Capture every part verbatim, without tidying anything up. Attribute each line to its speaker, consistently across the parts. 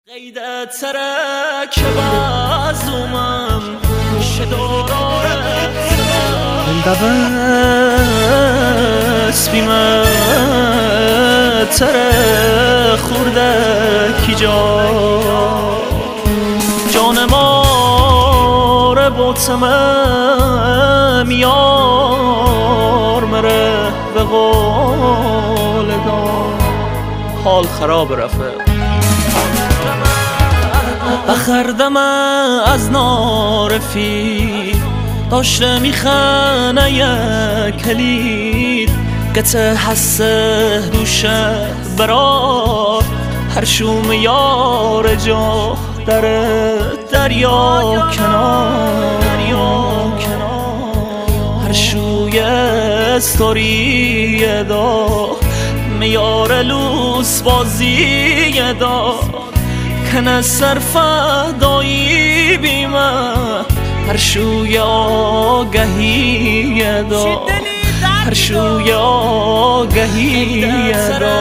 Speaker 1: قیدت سره که بازومم شدوراره دبس بیمه تره خورده کی جا جان ماره بوتمه میار مره به قول دار حال خراب رفته بخردم از نارفی داشته میخنه یک کلید گته حسه دوشه برا هر شوم یار جا در دریا کنار هر شوی استوری دا میار لوس بازی دا کنه صرف دایی بیمه هر شوی آگهی دا هر شوی آگهی دا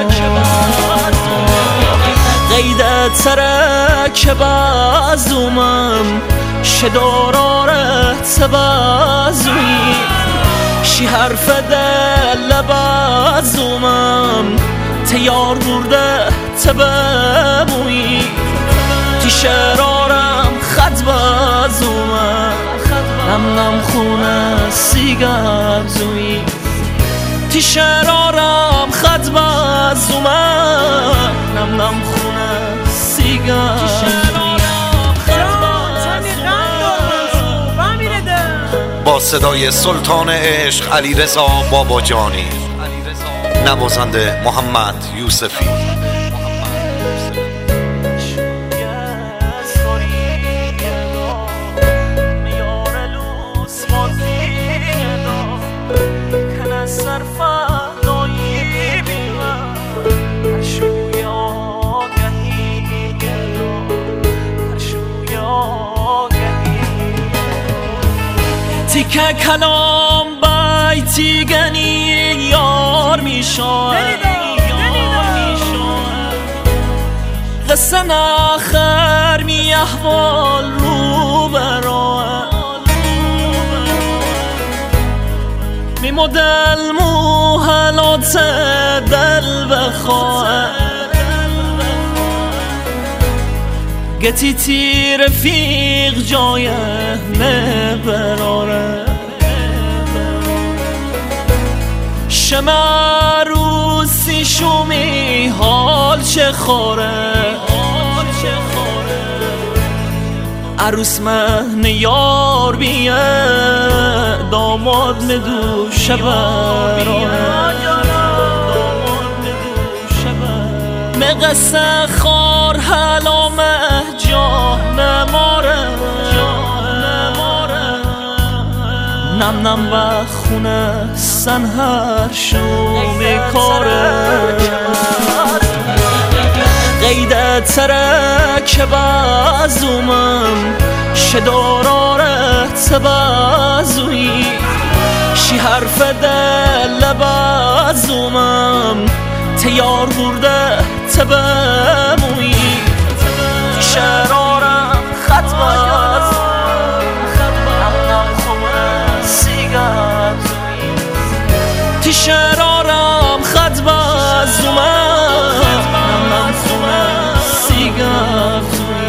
Speaker 1: قیدت سره که بازومم شدارارت سبازوی شی حرف دل بازومم تیار برده تبموی تی شرارم خط بازومم نم نم خونه سیگار زوی تی شرارم خط بازومم نم نم خونه سیگار
Speaker 2: با صدای سلطان عشق علیرضا باباجانی، نوازنده محمد یوسفی.
Speaker 1: تیکه کلام بیتی گنی یار میشان قصه نخر می احوال رو برای می مدل موحلات دل بخواه گتی تی رفیق جای نبراره شما روسی شومی حال چه خوره عروس مهن یار بیه داماد ندو شبرانه مقصه خار حلامه جا نماره نم نم بخونه سن هر شو میکاره قیدت سره که بازومم شدارارت سبازوی شی حرف دل بازومم تیار برده تبموی شرارم خط بازومم تی شرارم خط بازومم نم خونه سیگار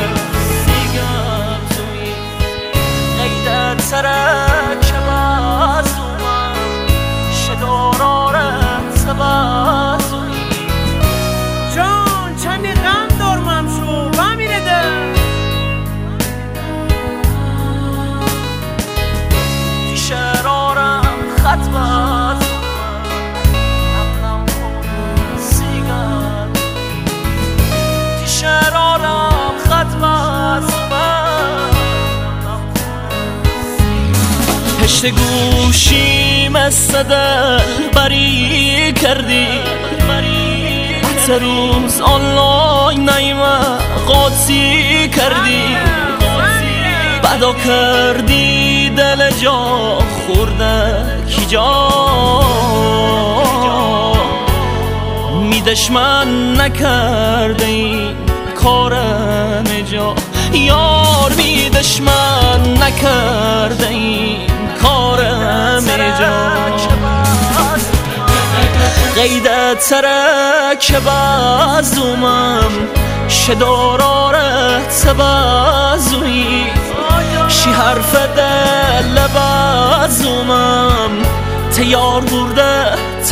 Speaker 1: توی قیدت سره که بازومم شدارارت سبازوی
Speaker 3: جان چندی غم دارمم شو بمیره ده
Speaker 1: تی شرارم خط بازومم شرارم خط بازومم پشت گوشی مثل دل بری کردی حتی روز آنلاین نیمه قاطی کردی بدا کردی دل جا خورده کی جا می دشمن نکرده این کارم جا یار بی دشمن نکرده این کارم جا قیده ترک بازومم شداراره تبازوی شی حرف دل بازومم تیار برده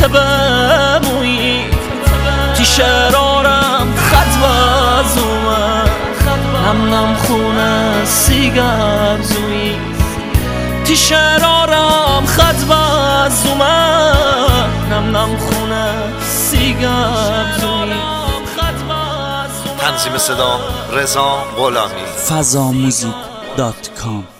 Speaker 1: تبموی تی شرارم خط بازومم نم نم خونه سیگار زوی تی شرارم خط بازومم نم نم خونه سیگار زوی
Speaker 2: تنظیم صدا رضا غلامی
Speaker 4: فضا موزیک دات کام